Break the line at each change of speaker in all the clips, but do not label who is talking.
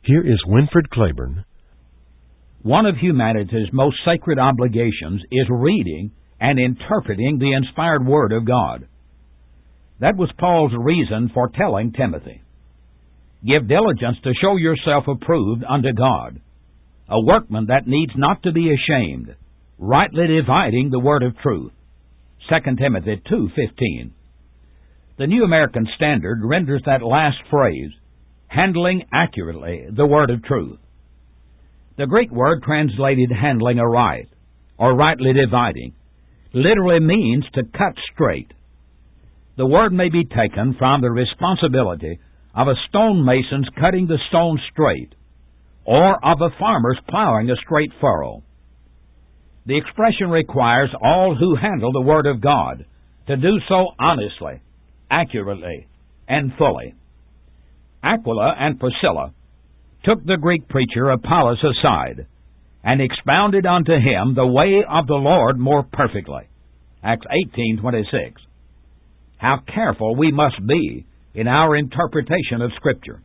Here is Winfred Claiborne.
One of humanity's most sacred obligations is reading and interpreting the inspired Word of God. That was Paul's reason for telling Timothy, "Give diligence to show yourself approved unto God, a workman that needs not to be ashamed, rightly dividing the word of truth." 2 Timothy 2:15. The New American Standard renders that last phrase, handling accurately the word of truth. The Greek word translated handling aright, or rightly dividing, literally means to cut straight. The word may be taken from the responsibility of a stonemason's cutting the stone straight, or of a farmer's plowing a straight furrow. The expression requires all who handle the Word of God to do so honestly, accurately, and fully. Aquila and Priscilla took the Greek preacher Apollos aside and expounded unto him the way of the Lord more perfectly. Acts 18:26. How careful we must be in our interpretation of Scripture.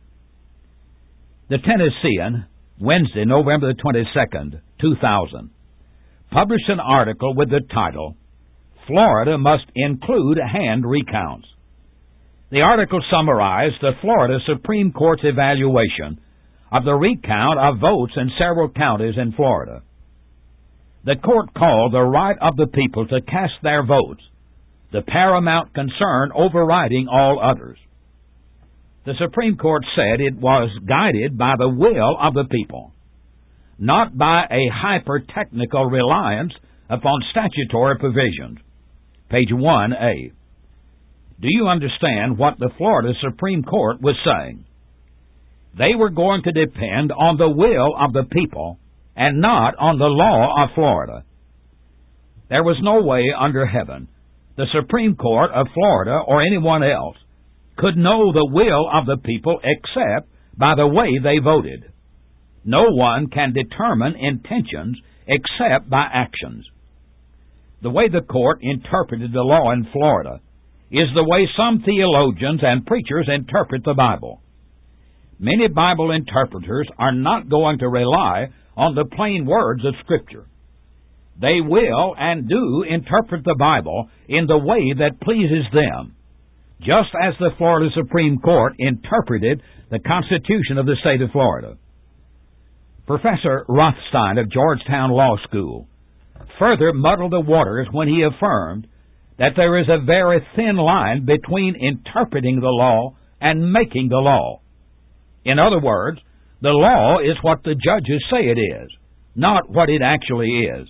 The Tennessean, Wednesday, November 22nd, 2000, published an article with the title, "Florida Must Include Hand Recounts." The article summarized the Florida Supreme Court's evaluation of the recount of votes in several counties in Florida. The court called the right of the people to cast their votes the paramount concern overriding all others. The Supreme Court said it was guided by the will of the people, not by a hyper-technical reliance upon statutory provisions. Page 1A. Do you understand what the Florida Supreme Court was saying? They were going to depend on the will of the people and not on the law of Florida. There was no way under heaven the Supreme Court of Florida or anyone else could know the will of the people except by the way they voted. No one can determine intentions except by actions. The way the court interpreted the law in Florida is the way some theologians and preachers interpret the Bible. Many Bible interpreters are not going to rely on the plain words of Scripture. They will and do interpret the Bible in the way that pleases them, just as the Florida Supreme Court interpreted the Constitution of the state of Florida. Professor Rothstein of Georgetown Law School further muddled the waters when he affirmed that there is a very thin line between interpreting the law and making the law. In other words, the law is what the judges say it is, not what it actually is.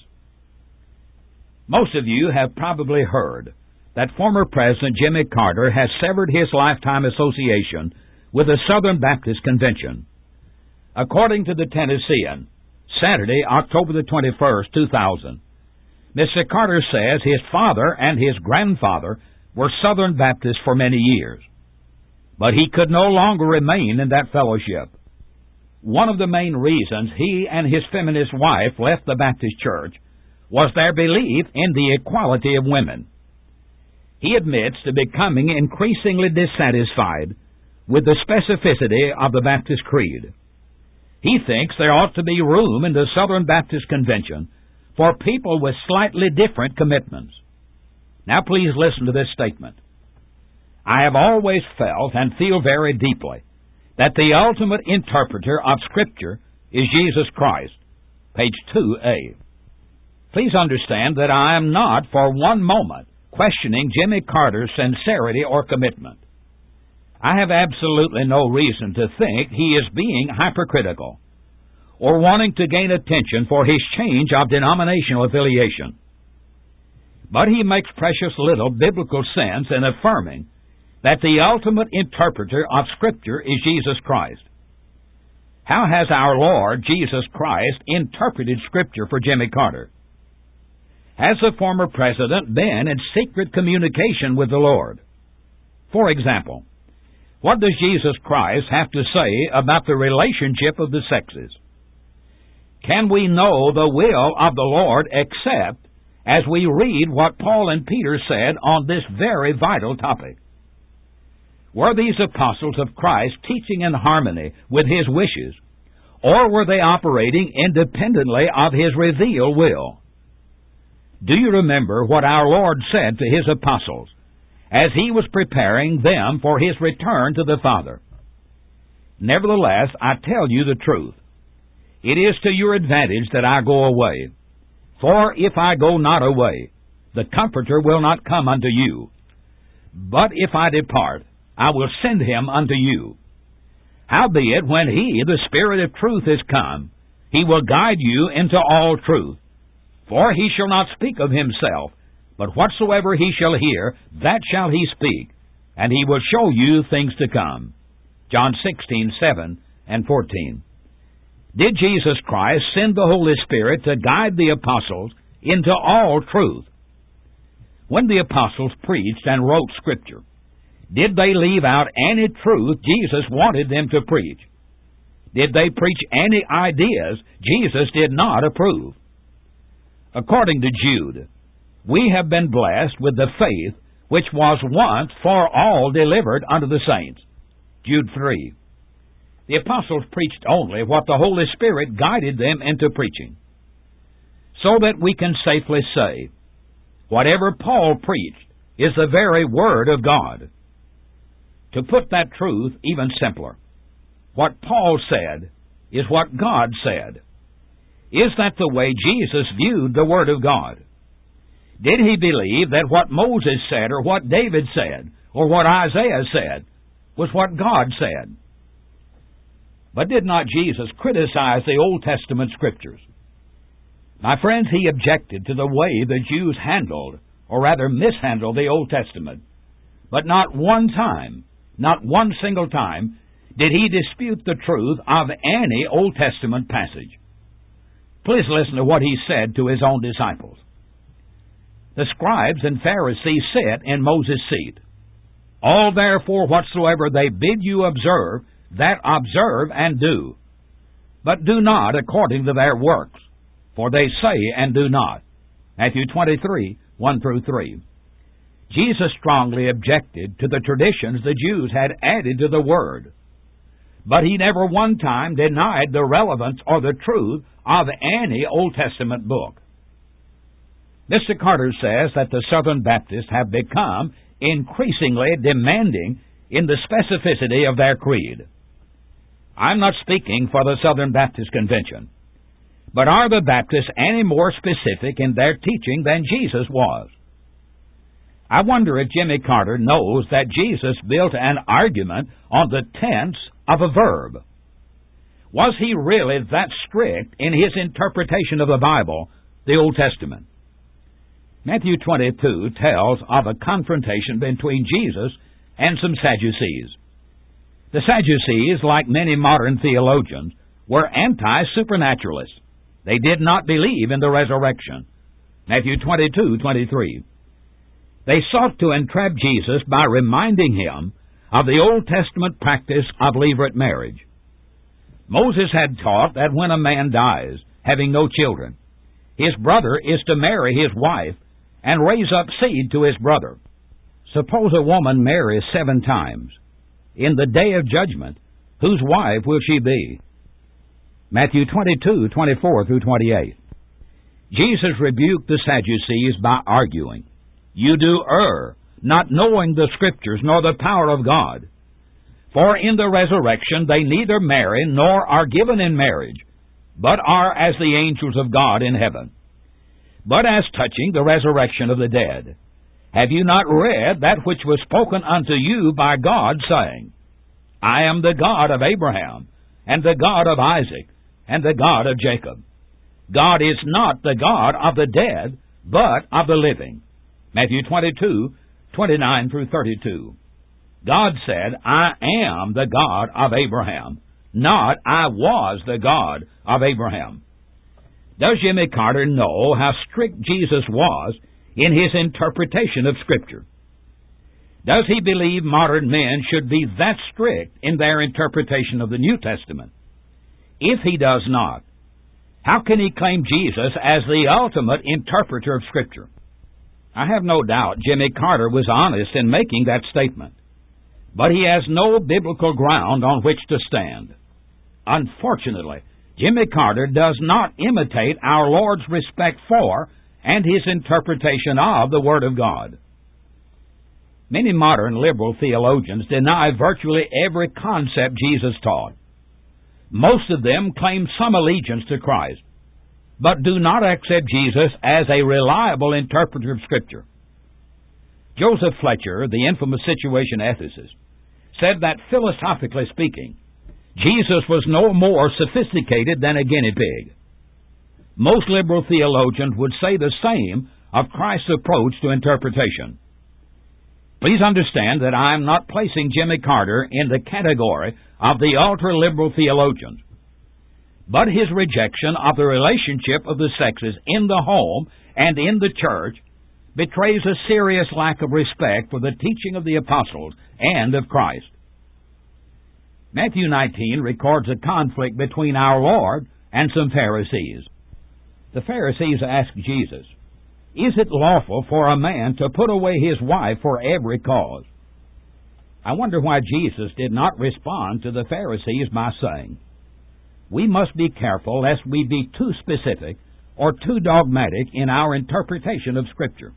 Most of you have probably heard that former President Jimmy Carter has severed his lifetime association with the Southern Baptist Convention. According to the Tennessean, Saturday, October the 21st, 2000, Mr. Carter says his father and his grandfather were Southern Baptists for many years, but he could no longer remain in that fellowship. One of the main reasons he and his feminist wife left the Baptist Church was their belief in the equality of women. He admits to becoming increasingly dissatisfied with the specificity of the Baptist Creed. He thinks there ought to be room in the Southern Baptist Convention for people with slightly different commitments. Now please listen to this statement. I have always felt and feel very deeply that the ultimate interpreter of Scripture is Jesus Christ. Page 2A. Please understand that I am not for one moment questioning Jimmy Carter's sincerity or commitment. I have absolutely no reason to think he is being hypercritical or wanting to gain attention for his change of denominational affiliation. But he makes precious little biblical sense in affirming that the ultimate interpreter of Scripture is Jesus Christ. How has our Lord Jesus Christ interpreted Scripture for Jimmy Carter? Has the former president been in secret communication with the Lord? For example, what does Jesus Christ have to say about the relationship of the sexes? Can we know the will of the Lord except as we read what Paul and Peter said on this very vital topic? Were these apostles of Christ teaching in harmony with His wishes or were they operating independently of His revealed will? Do you remember what our Lord said to His apostles as He was preparing them for His return to the Father? Nevertheless, I tell you the truth. It is to your advantage that I go away. For if I go not away, the Comforter will not come unto you. But if I depart, I will send Him unto you. Howbeit, when He, the Spirit of truth, is come, He will guide you into all truth. For He shall not speak of Himself, but whatsoever He shall hear, that shall He speak, and He will show you things to come. John 16:7 and 14. Did Jesus Christ send the Holy Spirit to guide the apostles into all truth? When the apostles preached and wrote Scripture, did they leave out any truth Jesus wanted them to preach? Did they preach any ideas Jesus did not approve? According to Jude, we have been blessed with the faith which was once for all delivered unto the saints. Jude 3. The apostles preached only what the Holy Spirit guided them into preaching, so that we can safely say, whatever Paul preached is the very Word of God. To put that truth even simpler, what Paul said is what God said. Is that the way Jesus viewed the Word of God? Did he believe that what Moses said, or what David said, or what Isaiah said, was what God said? But did not Jesus criticize the Old Testament Scriptures? My friends, he objected to the way the Jews handled, or rather mishandled, the Old Testament. But not one time, not one single time, did he dispute the truth of any Old Testament passage. Please listen to what he said to his own disciples. The scribes and Pharisees sit in Moses' seat. All therefore whatsoever they bid you observe, that observe and do. But do not according to their works, for they say and do not. Matthew 23, 1-3. Jesus strongly objected to the traditions the Jews had added to the Word. But he never one time denied the relevance or the truth of any Old Testament book. Mr. Carter says that the Southern Baptists have become increasingly demanding in the specificity of their creed. I'm not speaking for the Southern Baptist Convention, but are the Baptists any more specific in their teaching than Jesus was? I wonder if Jimmy Carter knows that Jesus built an argument on the tense of a verb. Was he really that strict in his interpretation of the Bible, the Old Testament? Matthew 22 tells of a confrontation between Jesus and some Sadducees. The Sadducees, like many modern theologians, were anti-supernaturalists. They did not believe in the resurrection. Matthew 22:23. They sought to entrap Jesus by reminding him of the Old Testament practice of levirate marriage. Moses had taught that when a man dies, having no children, his brother is to marry his wife and raise up seed to his brother. Suppose a woman marries 7 times. In the day of judgment, whose wife will she be? Matthew 22:24-28. Jesus rebuked the Sadducees by arguing, "You do err, not knowing the Scriptures nor the power of God. For in the resurrection they neither marry nor are given in marriage, but are as the angels of God in heaven. But as touching the resurrection of the dead, have you not read that which was spoken unto you by God, saying, I am the God of Abraham, and the God of Isaac, and the God of Jacob. God is not the God of the dead, but of the living." Matthew 22:29-32. God said, I am the God of Abraham, not I was the God of Abraham. Does Jimmy Carter know how strict Jesus was in his interpretation of Scripture? Does he believe modern men should be that strict in their interpretation of the New Testament? If he does not, how can he claim Jesus as the ultimate interpreter of Scripture? I have no doubt Jimmy Carter was honest in making that statement, but he has no biblical ground on which to stand. Unfortunately, Jimmy Carter does not imitate our Lord's respect for and His interpretation of the Word of God. Many modern liberal theologians deny virtually every concept Jesus taught. Most of them claim some allegiance to Christ, but do not accept Jesus as a reliable interpreter of Scripture. Joseph Fletcher, the infamous situation ethicist, said that philosophically speaking, Jesus was no more sophisticated than a guinea pig. Most liberal theologians would say the same of Christ's approach to interpretation. Please understand that I am not placing Jimmy Carter in the category of the ultra-liberal theologians, but his rejection of the relationship of the sexes in the home and in the church betrays a serious lack of respect for the teaching of the apostles and of Christ. Matthew 19 records a conflict between our Lord and some Pharisees. The Pharisees asked Jesus, "Is it lawful for a man to put away his wife for every cause?" I wonder why Jesus did not respond to the Pharisees by saying, "We must be careful lest we be too specific or too dogmatic in our interpretation of Scripture."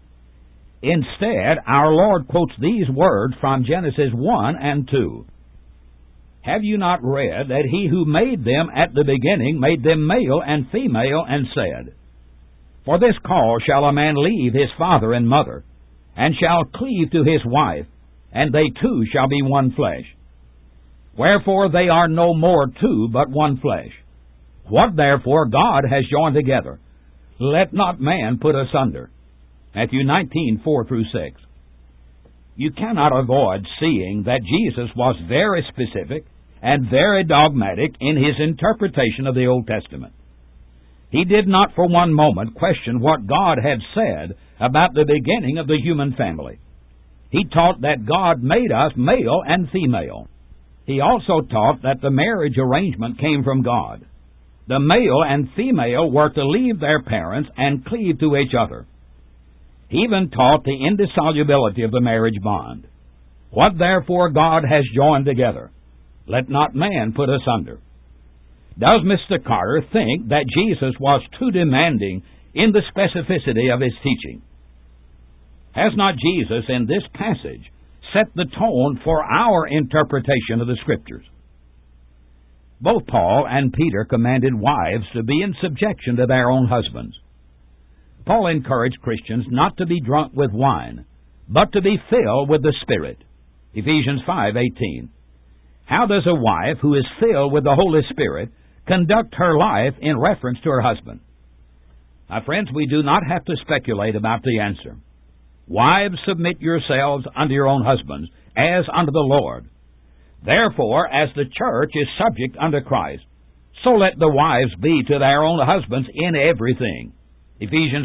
Instead, our Lord quotes these words from Genesis 1 and 2. "Have you not read that He who made them at the beginning made them male and female, and said, For this cause shall a man leave his father and mother, and shall cleave to his wife, and they two shall be one flesh. Wherefore they are no more two, but one flesh. What therefore God has joined together, let not man put asunder." Matthew 19:4-6. You cannot avoid seeing that Jesus was very specific and very dogmatic in His interpretation of the Old Testament. He did not for one moment question what God had said about the beginning of the human family. He taught that God made us male and female. He also taught that the marriage arrangement came from God. The male and female were to leave their parents and cleave to each other. He even taught the indissolubility of the marriage bond. What therefore God has joined together, let not man put asunder. Does Mr. Carter think that Jesus was too demanding in the specificity of His teaching? Has not Jesus in this passage set the tone for our interpretation of the Scriptures? Both Paul and Peter commanded wives to be in subjection to their own husbands. Paul encouraged Christians not to be drunk with wine, but to be filled with the Spirit. Ephesians 5:18. How does a wife who is filled with the Holy Spirit conduct her life in reference to her husband? My friends, we do not have to speculate about the answer. Wives, submit yourselves unto your own husbands, as unto the Lord. Therefore, as the church is subject unto Christ, so let the wives be to their own husbands in everything. Ephesians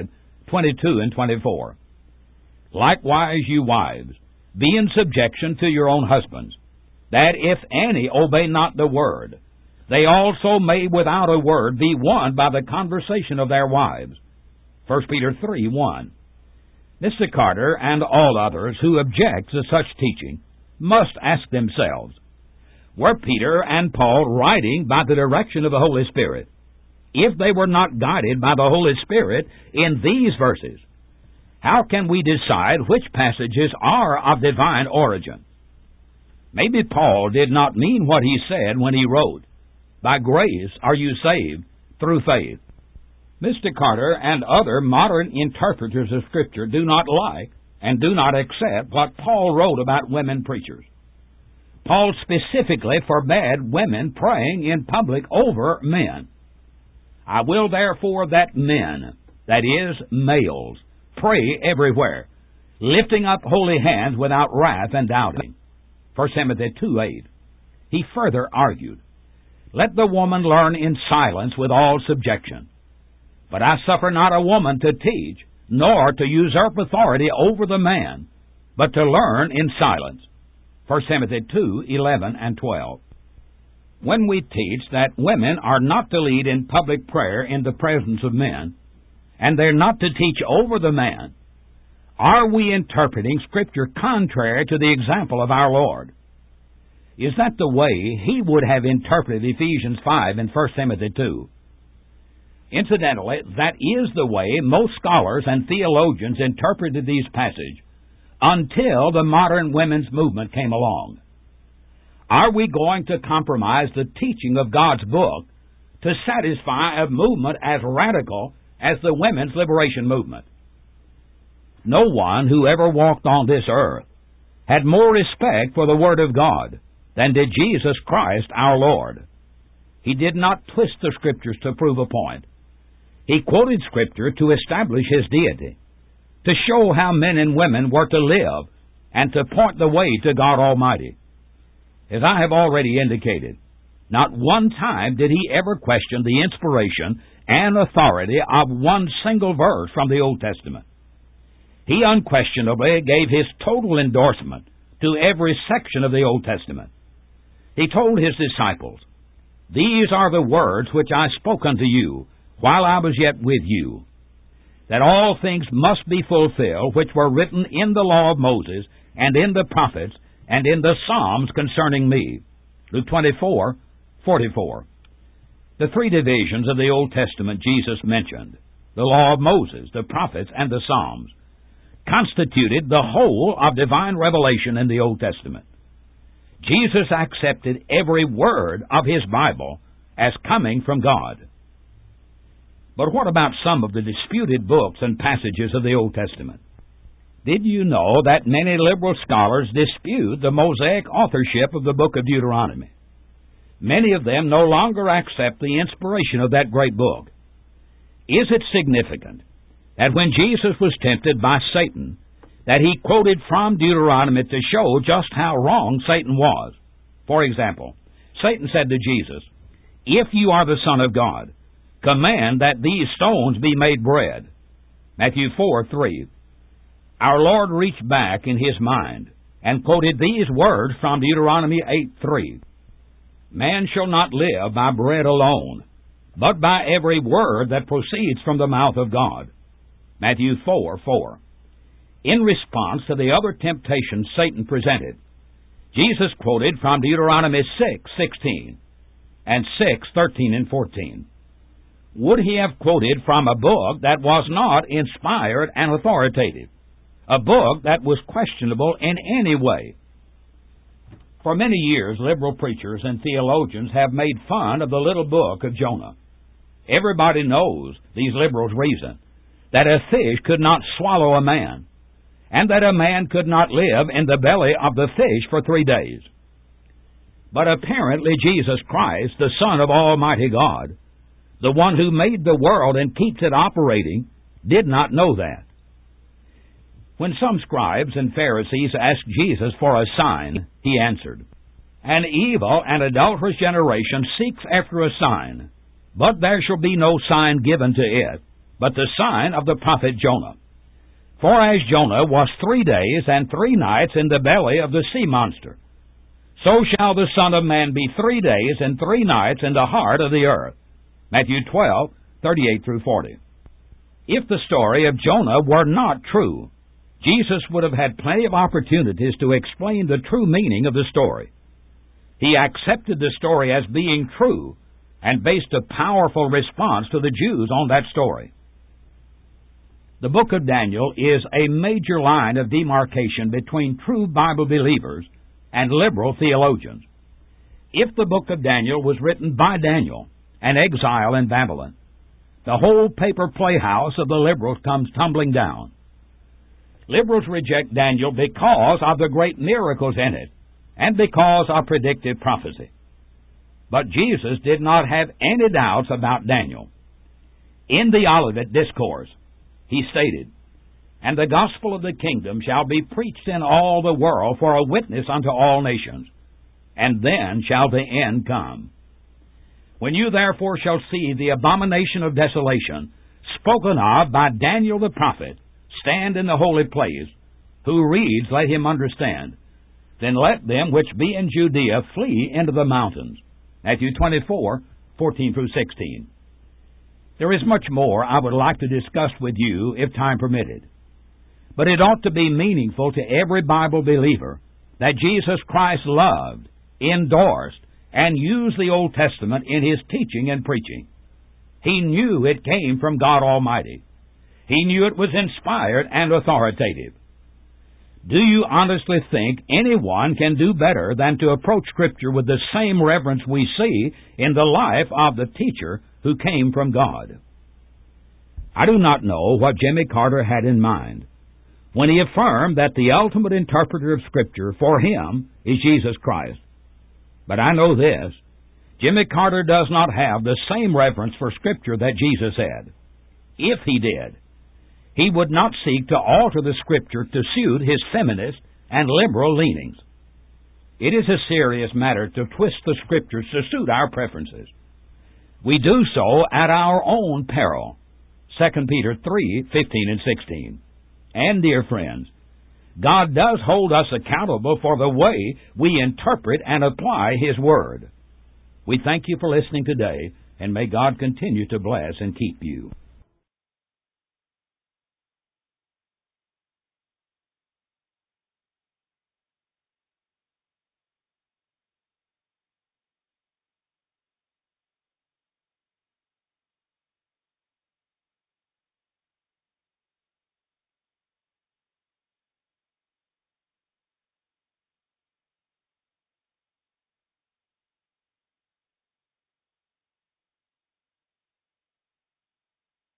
5:22-24. Likewise, you wives, be in subjection to your own husbands, that if any obey not the word, they also may without a word be won by the conversation of their wives. 1 Peter 3:1. Mr. Carter and all others who object to such teaching must ask themselves, were Peter and Paul writing by the direction of the Holy Spirit? If they were not guided by the Holy Spirit in these verses, how can we decide which passages are of divine origin? Maybe Paul did not mean what he said when he wrote, "By grace are you saved through faith." Mr. Carter and other modern interpreters of Scripture do not like and do not accept what Paul wrote about women preachers. Paul specifically forbade women praying in public over men. "I will therefore that men," that is, males, "pray everywhere, lifting up holy hands without wrath and doubting." 1 Timothy 2:8. He further argued, "Let the woman learn in silence with all subjection. But I suffer not a woman to teach, nor to usurp authority over the man, but to learn in silence." 1 Timothy 2:11-12. When we teach that women are not to lead in public prayer in the presence of men, and they're not to teach over the man, are we interpreting Scripture contrary to the example of our Lord? Is that the way he would have interpreted Ephesians 5 and 1 Timothy 2? Incidentally, that is the way most scholars and theologians interpreted these passages until the modern women's movement came along. Are we going to compromise the teaching of God's book to satisfy a movement as radical as the women's liberation movement? No one who ever walked on this earth had more respect for the Word of God than did Jesus Christ our Lord. He did not twist the Scriptures to prove a point. He quoted Scripture to establish His deity, to show how men and women were to live, and to point the way to God Almighty. As I have already indicated, not one time did He ever question the inspiration and authority of one single verse from the Old Testament. He unquestionably gave His total endorsement to every section of the Old Testament. He told His disciples, "These are the words which I spoke unto you while I was yet with you, that all things must be fulfilled which were written in the law of Moses, and in the prophets, and in the Psalms concerning me." Luke 24:44. The three divisions of the Old Testament Jesus mentioned, the law of Moses, the prophets, and the Psalms, constituted the whole of divine revelation in the Old Testament. Jesus accepted every word of His Bible as coming from God. But what about some of the disputed books and passages of the Old Testament? Did you know that many liberal scholars dispute the Mosaic authorship of the book of Deuteronomy? Many of them no longer accept the inspiration of that great book. Is it significant that when Jesus was tempted by Satan, that He quoted from Deuteronomy to show just how wrong Satan was? For example, Satan said to Jesus, "If you are the Son of God, command that these stones be made bread." Matthew 4:3. Our Lord reached back in His mind and quoted these words from Deuteronomy 8:3. "Man shall not live by bread alone, but by every word that proceeds from the mouth of God." Matthew 4:4. In response to the other temptations Satan presented, Jesus quoted from Deuteronomy 6:16 and 6:13 and 14. Would He have quoted from a book that was not inspired and authoritative, a book that was questionable in any way? For many years, liberal preachers and theologians have made fun of the little book of Jonah. Everybody knows, these liberals reason, that a fish could not swallow a man, and that a man could not live in the belly of the fish for 3 days. But apparently Jesus Christ, the Son of Almighty God, the one who made the world and keeps it operating, did not know that. When some scribes and Pharisees asked Jesus for a sign, He answered, "An evil and adulterous generation seeks after a sign, but there shall be no sign given to it, but the sign of the prophet Jonah. For as Jonah was 3 days and 3 nights in the belly of the sea monster, so shall the Son of Man be 3 days and 3 nights in the heart of the earth." Matthew 12:38 through 40. If the story of Jonah were not true, Jesus would have had plenty of opportunities to explain the true meaning of the story. He accepted the story as being true and based a powerful response to the Jews on that story. The book of Daniel is a major line of demarcation between true Bible believers and liberal theologians. If the book of Daniel was written by Daniel, an exile in Babylon, the whole paper playhouse of the liberals comes tumbling down. Liberals reject Daniel because of the great miracles in it and because of predictive prophecy. But Jesus did not have any doubts about Daniel. In the Olivet Discourse, He stated, "And the gospel of the kingdom shall be preached in all the world for a witness unto all nations, and then shall the end come. When you therefore shall see the abomination of desolation spoken of by Daniel the prophet stand in the holy place, who reads, let him understand. Then let them which be in Judea flee into the mountains." Matthew 24:14 through 16. There is much more I would like to discuss with you if time permitted. But it ought to be meaningful to every Bible believer that Jesus Christ loved, endorsed, and used the Old Testament in his teaching and preaching. He knew it came from God Almighty. He knew it was inspired and authoritative. Do you honestly think anyone can do better than to approach Scripture with the same reverence we see in the life of the teacher who came from God? I do not know what Jimmy Carter had in mind when he affirmed that the ultimate interpreter of Scripture for him is Jesus Christ. But I know this: Jimmy Carter does not have the same reverence for Scripture that Jesus had. If he did, he would not seek to alter the Scripture to suit his feminist and liberal leanings. It is a serious matter to twist the Scriptures to suit our preferences. We do so at our own peril. 2 Peter 3:15 and 16. And, dear friends, God does hold us accountable for the way we interpret and apply His Word. We thank you for listening today, and may God continue to bless and keep you.